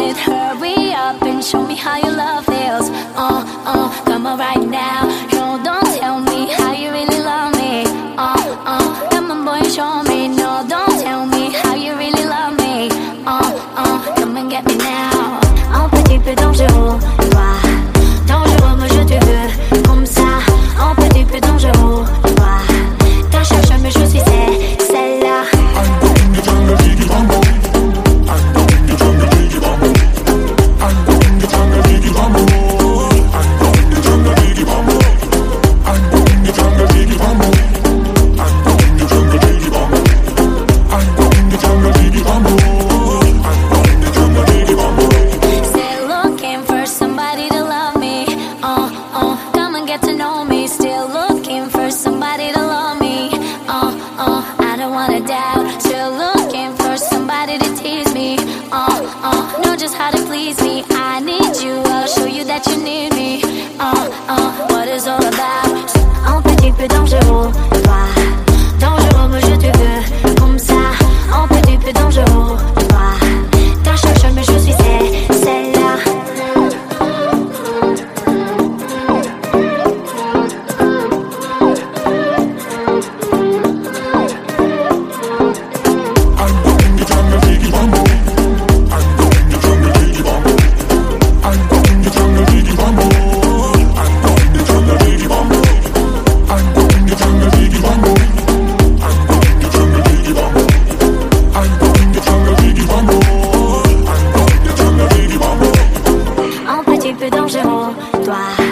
it. Hurry up and show me how your love feels. Come on right now. No, don't tell me how you really love me. Come on boy, show me. No, don't tell me how you really love me. Come and get me now. Un petit peu dangereux, toi. Dangereux, moi je te veux comme ça. Un petit peu dangereux, toi. T'as cherché mais je suis celle-là. Know just how to please me. I need you, I'll show you that you need me. What it's all about. Un petit peu dangereux, toi. Dangereux, moi je te veux comme ça. Un petit peu dangereux, toi. T'as cherché mais je suis celle-là. Un petit peu dangereux, toi.